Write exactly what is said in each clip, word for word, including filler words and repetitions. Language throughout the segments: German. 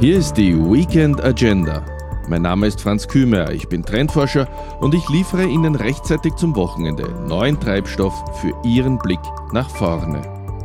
Hier ist die Weekend Agenda. Mein Name ist Franz Kümer, ich bin Trendforscher und ich liefere Ihnen rechtzeitig zum Wochenende neuen Treibstoff für Ihren Blick nach vorne.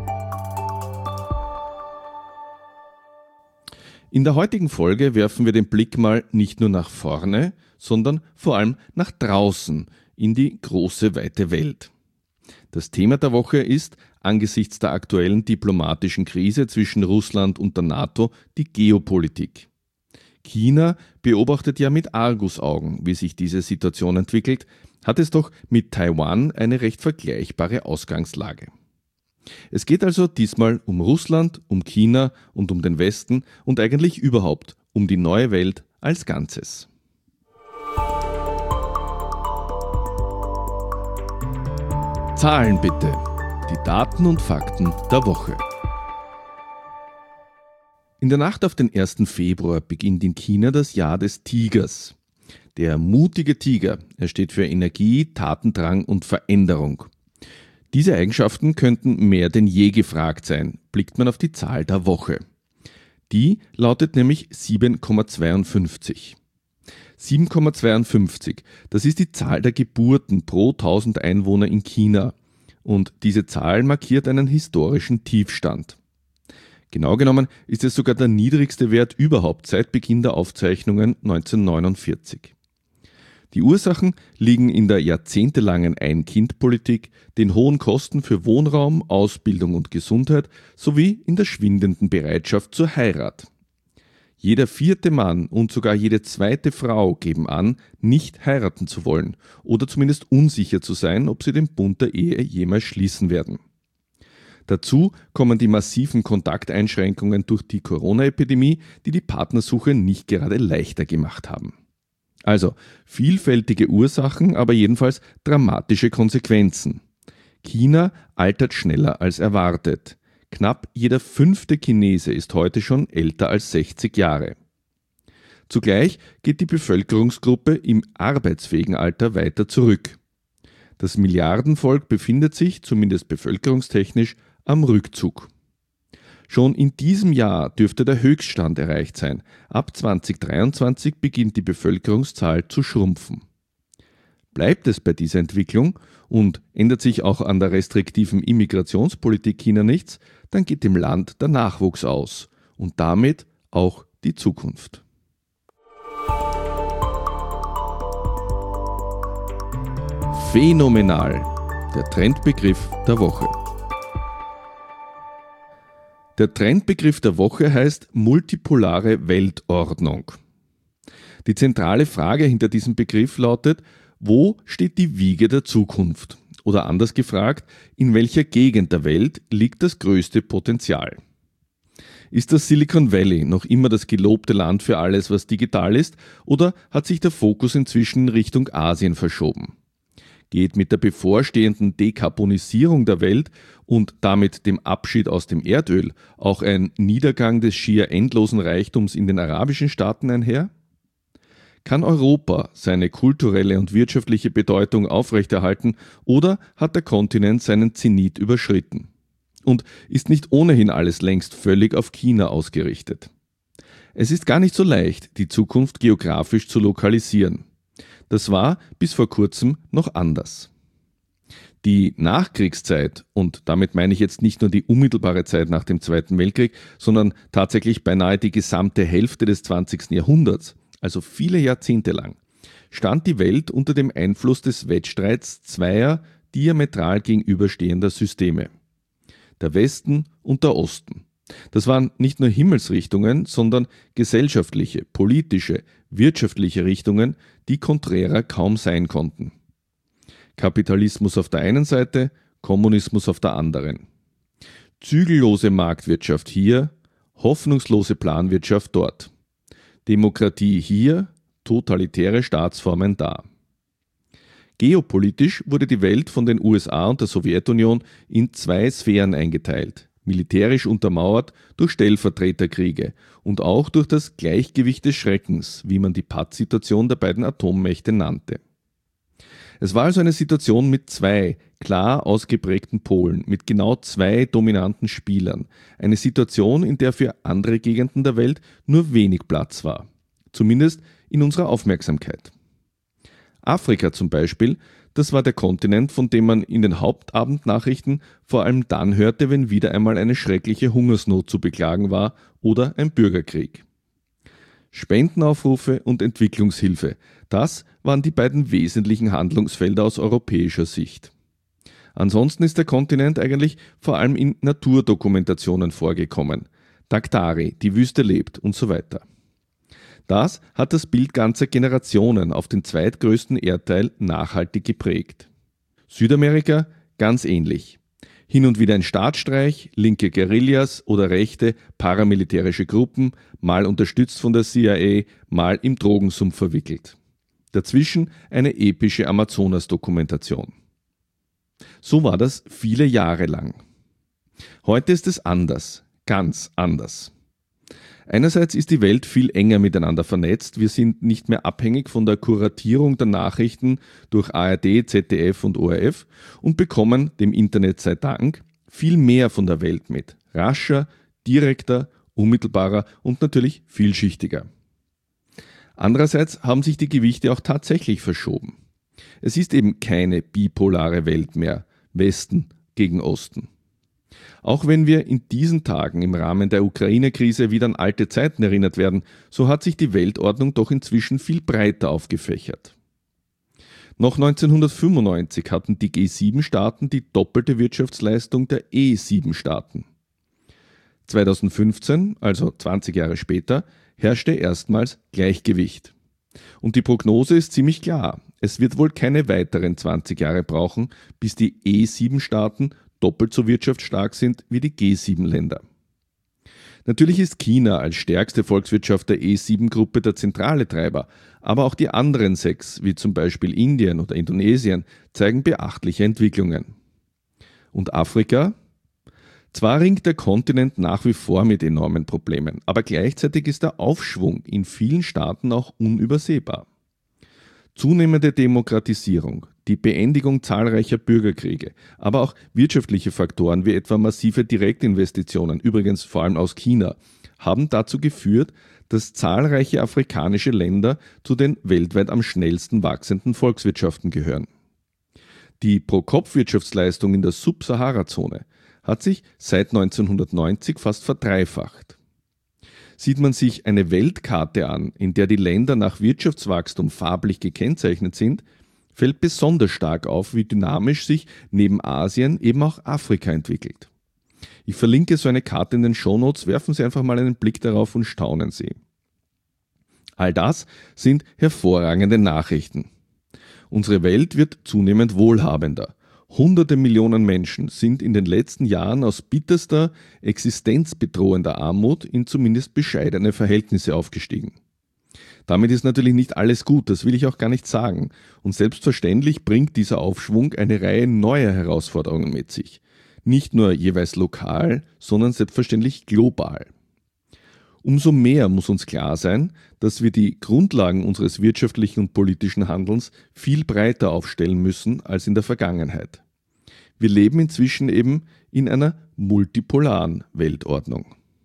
In der heutigen Folge werfen wir den Blick mal nicht nur nach vorne, sondern vor allem nach draußen in die große, weite Welt. Das Thema der Woche ist, angesichts der aktuellen diplomatischen Krise zwischen Russland und der NATO, die Geopolitik. China beobachtet ja mit Argusaugen, wie sich diese Situation entwickelt, hat es doch mit Taiwan eine recht vergleichbare Ausgangslage. Es geht also diesmal um Russland, um China und um den Westen und eigentlich überhaupt um die neue Welt als Ganzes. Zahlen bitte. Die Daten und Fakten der Woche. In der Nacht auf den ersten Februar beginnt in China das Jahr des Tigers. Der mutige Tiger, er steht für Energie, Tatendrang und Veränderung. Diese Eigenschaften könnten mehr denn je gefragt sein, blickt man auf die Zahl der Woche. Die lautet nämlich sieben Komma zweiundfünfzig. sieben Komma zweiundfünfzig, das ist die Zahl der Geburten pro tausend Einwohner in China. Und diese Zahl markiert einen historischen Tiefstand. Genau genommen ist es sogar der niedrigste Wert überhaupt seit Beginn der Aufzeichnungen neunzehnhundertneunundvierzig. Die Ursachen liegen in der jahrzehntelangen Ein-Kind-Politik, den hohen Kosten für Wohnraum, Ausbildung und Gesundheit sowie in der schwindenden Bereitschaft zur Heirat. Jeder vierte Mann und sogar jede zweite Frau geben an, nicht heiraten zu wollen oder zumindest unsicher zu sein, ob sie den Bund der Ehe jemals schließen werden. Dazu kommen die massiven Kontakteinschränkungen durch die Corona-Epidemie, die die Partnersuche nicht gerade leichter gemacht haben. Also vielfältige Ursachen, aber jedenfalls dramatische Konsequenzen. China altert schneller als erwartet. Knapp jeder fünfte Chinese ist heute schon älter als sechzig Jahre. Zugleich geht die Bevölkerungsgruppe im arbeitsfähigen Alter weiter zurück. Das Milliardenvolk befindet sich, zumindest bevölkerungstechnisch, am Rückzug. Schon in diesem Jahr dürfte der Höchststand erreicht sein. Ab zweitausenddreiundzwanzig beginnt die Bevölkerungszahl zu schrumpfen. Bleibt es bei dieser Entwicklung und ändert sich auch an der restriktiven Immigrationspolitik China nichts, dann geht dem Land der Nachwuchs aus und damit auch die Zukunft. Phänomenal, der Trendbegriff der Woche. Der Trendbegriff der Woche heißt multipolare Weltordnung. Die zentrale Frage hinter diesem Begriff lautet: Wo steht die Wiege der Zukunft? Oder anders gefragt, in welcher Gegend der Welt liegt das größte Potenzial? Ist das Silicon Valley noch immer das gelobte Land für alles, was digital ist, oder hat sich der Fokus inzwischen in Richtung Asien verschoben? Geht mit der bevorstehenden Dekarbonisierung der Welt und damit dem Abschied aus dem Erdöl auch ein Niedergang des schier endlosen Reichtums in den arabischen Staaten einher? Kann Europa seine kulturelle und wirtschaftliche Bedeutung aufrechterhalten oder hat der Kontinent seinen Zenit überschritten? Und ist nicht ohnehin alles längst völlig auf China ausgerichtet? Es ist gar nicht so leicht, die Zukunft geografisch zu lokalisieren. Das war bis vor kurzem noch anders. Die Nachkriegszeit, und damit meine ich jetzt nicht nur die unmittelbare Zeit nach dem Zweiten Weltkrieg, sondern tatsächlich beinahe die gesamte Hälfte des zwanzigsten Jahrhunderts, also viele Jahrzehnte lang, stand die Welt unter dem Einfluss des Wettstreits zweier diametral gegenüberstehender Systeme: der Westen und der Osten. Das waren nicht nur Himmelsrichtungen, sondern gesellschaftliche, politische, wirtschaftliche Richtungen, die konträrer kaum sein konnten. Kapitalismus auf der einen Seite, Kommunismus auf der anderen. Zügellose Marktwirtschaft hier, hoffnungslose Planwirtschaft dort. Demokratie hier, totalitäre Staatsformen da. Geopolitisch wurde die Welt von den U S A und der Sowjetunion in zwei Sphären eingeteilt, militärisch untermauert durch Stellvertreterkriege und auch durch das Gleichgewicht des Schreckens, wie man die Pattsituation der beiden Atommächte nannte. Es war also eine Situation mit zwei klar ausgeprägten Polen, mit genau zwei dominanten Spielern. Eine Situation, in der für andere Gegenden der Welt nur wenig Platz war. Zumindest in unserer Aufmerksamkeit. Afrika zum Beispiel, das war der Kontinent, von dem man in den Hauptabendnachrichten vor allem dann hörte, wenn wieder einmal eine schreckliche Hungersnot zu beklagen war oder ein Bürgerkrieg. Spendenaufrufe und Entwicklungshilfe, das waren die beiden wesentlichen Handlungsfelder aus europäischer Sicht. Ansonsten ist der Kontinent eigentlich vor allem in Naturdokumentationen vorgekommen. Daktari, die Wüste lebt und so weiter. Das hat das Bild ganzer Generationen auf den zweitgrößten Erdteil nachhaltig geprägt. Südamerika ganz ähnlich. Hin und wieder ein Staatsstreich, linke Guerillas oder rechte paramilitärische Gruppen, mal unterstützt von der C I A, mal im Drogensumpf verwickelt. Dazwischen eine epische Amazonas-Dokumentation. So war das viele Jahre lang. Heute ist es anders, ganz anders. Einerseits ist die Welt viel enger miteinander vernetzt. Wir sind nicht mehr abhängig von der Kuratierung der Nachrichten durch A R D, Z D F und O R F und bekommen, dem Internet sei Dank, viel mehr von der Welt mit. Rascher, direkter, unmittelbarer und natürlich vielschichtiger. Andererseits haben sich die Gewichte auch tatsächlich verschoben. Es ist eben keine bipolare Welt mehr, Westen gegen Osten. Auch wenn wir in diesen Tagen im Rahmen der Ukraine-Krise wieder an alte Zeiten erinnert werden, so hat sich die Weltordnung doch inzwischen viel breiter aufgefächert. Noch neunzehnhundertfünfundneunzig hatten die G sieben Staaten die doppelte Wirtschaftsleistung der E sieben Staaten. zweitausendfünfzehn, also zwanzig Jahre später, herrschte erstmals Gleichgewicht. Und die Prognose ist ziemlich klar. Es wird wohl keine weiteren zwanzig Jahre brauchen, bis die E sieben Staaten doppelt so wirtschaftsstark sind wie die G sieben Länder. Natürlich ist China als stärkste Volkswirtschaft der E sieben Gruppe der zentrale Treiber, aber auch die anderen sechs, wie zum Beispiel Indien oder Indonesien, zeigen beachtliche Entwicklungen. Und Afrika? Zwar ringt der Kontinent nach wie vor mit enormen Problemen, aber gleichzeitig ist der Aufschwung in vielen Staaten auch unübersehbar. Zunehmende Demokratisierung, die Beendigung zahlreicher Bürgerkriege, aber auch wirtschaftliche Faktoren wie etwa massive Direktinvestitionen, übrigens vor allem aus China, haben dazu geführt, dass zahlreiche afrikanische Länder zu den weltweit am schnellsten wachsenden Volkswirtschaften gehören. Die Pro-Kopf-Wirtschaftsleistung in der Sub-Sahara-Zone hat sich seit neunzehnhundertneunzig fast verdreifacht. Sieht man sich eine Weltkarte an, in der die Länder nach Wirtschaftswachstum farblich gekennzeichnet sind, fällt besonders stark auf, wie dynamisch sich neben Asien eben auch Afrika entwickelt. Ich verlinke so eine Karte in den Shownotes, werfen Sie einfach mal einen Blick darauf und staunen Sie. All das sind hervorragende Nachrichten. Unsere Welt wird zunehmend wohlhabender. Hunderte Millionen Menschen sind in den letzten Jahren aus bitterster, existenzbedrohender Armut in zumindest bescheidene Verhältnisse aufgestiegen. Damit ist natürlich nicht alles gut, das will ich auch gar nicht sagen. Und selbstverständlich bringt dieser Aufschwung eine Reihe neuer Herausforderungen mit sich. Nicht nur jeweils lokal, sondern selbstverständlich global. Umso mehr muss uns klar sein, dass wir die Grundlagen unseres wirtschaftlichen und politischen Handelns viel breiter aufstellen müssen als in der Vergangenheit. Wir leben inzwischen eben in einer multipolaren Weltordnung.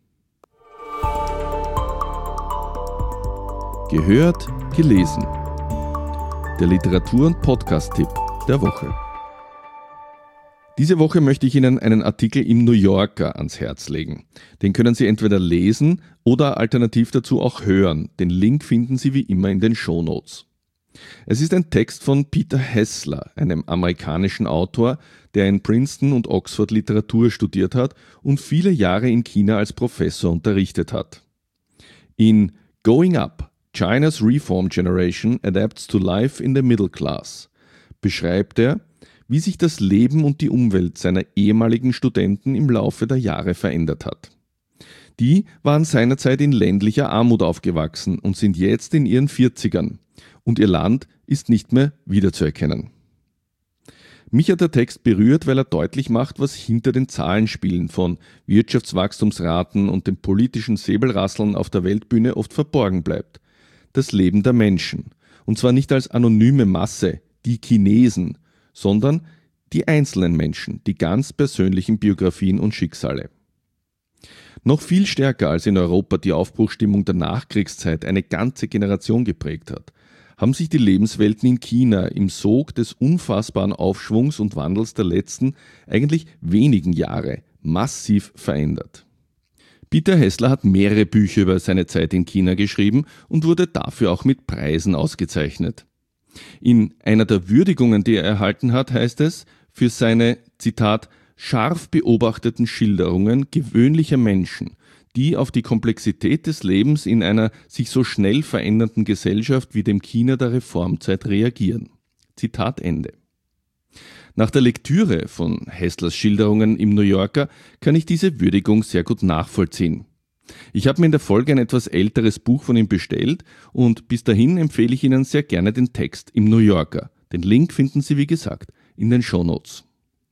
Gehört, gelesen. Der Literatur- und Podcast-Tipp der Woche. Diese Woche möchte ich Ihnen einen Artikel im New Yorker ans Herz legen. Den können Sie entweder lesen oder alternativ dazu auch hören. Den Link finden Sie wie immer in den Shownotes. Es ist ein Text von Peter Hessler, einem amerikanischen Autor, der in Princeton und Oxford Literatur studiert hat und viele Jahre in China als Professor unterrichtet hat. In Going Up, China's Reform Generation Adapts to Life in the Middle Class beschreibt er, wie sich das Leben und die Umwelt seiner ehemaligen Studenten im Laufe der Jahre verändert hat. Die waren seinerzeit in ländlicher Armut aufgewachsen und sind jetzt in ihren vierzigern und ihr Land ist nicht mehr wiederzuerkennen. Mich hat der Text berührt, weil er deutlich macht, was hinter den Zahlenspielen von Wirtschaftswachstumsraten und dem politischen Säbelrasseln auf der Weltbühne oft verborgen bleibt. Das Leben der Menschen. Und zwar nicht als anonyme Masse, die Chinesen, sondern die einzelnen Menschen, die ganz persönlichen Biografien und Schicksale. Noch viel stärker als in Europa die Aufbruchsstimmung der Nachkriegszeit eine ganze Generation geprägt hat, haben sich die Lebenswelten in China im Sog des unfassbaren Aufschwungs und Wandels der letzten, eigentlich wenigen Jahre massiv verändert. Peter Hessler hat mehrere Bücher über seine Zeit in China geschrieben und wurde dafür auch mit Preisen ausgezeichnet. In einer der Würdigungen, die er erhalten hat, heißt es, für seine, Zitat, scharf beobachteten Schilderungen gewöhnlicher Menschen, die auf die Komplexität des Lebens in einer sich so schnell verändernden Gesellschaft wie dem China der Reformzeit reagieren. Zitat Ende. Nach der Lektüre von Hesslers Schilderungen im New Yorker kann ich diese Würdigung sehr gut nachvollziehen. Ich habe mir in der Folge ein etwas älteres Buch von ihm bestellt und bis dahin empfehle ich Ihnen sehr gerne den Text im New Yorker. Den Link finden Sie, wie gesagt, in den Shownotes.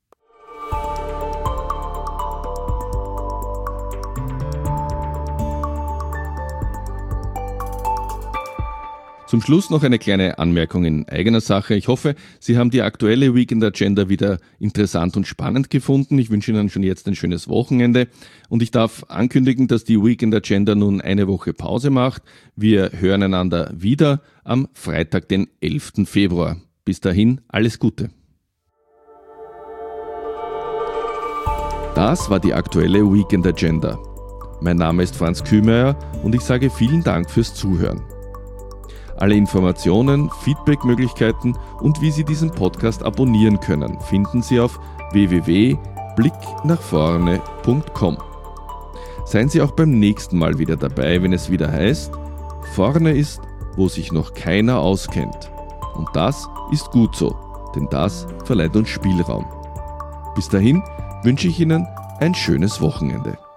Zum Schluss noch eine kleine Anmerkung in eigener Sache. Ich hoffe, Sie haben die aktuelle Weekend Agenda wieder interessant und spannend gefunden. Ich wünsche Ihnen schon jetzt ein schönes Wochenende und ich darf ankündigen, dass die Weekend Agenda nun eine Woche Pause macht. Wir hören einander wieder am Freitag, den elften Februar. Bis dahin, alles Gute. Das war die aktuelle Weekend Agenda. Mein Name ist Franz Kühmeier und ich sage vielen Dank fürs Zuhören. Alle Informationen, Feedbackmöglichkeiten und wie Sie diesen Podcast abonnieren können, finden Sie auf w w w punkt blick nach vorne punkt com. Seien Sie auch beim nächsten Mal wieder dabei, wenn es wieder heißt, vorne ist, wo sich noch keiner auskennt. Und das ist gut so, denn das verleiht uns Spielraum. Bis dahin wünsche ich Ihnen ein schönes Wochenende.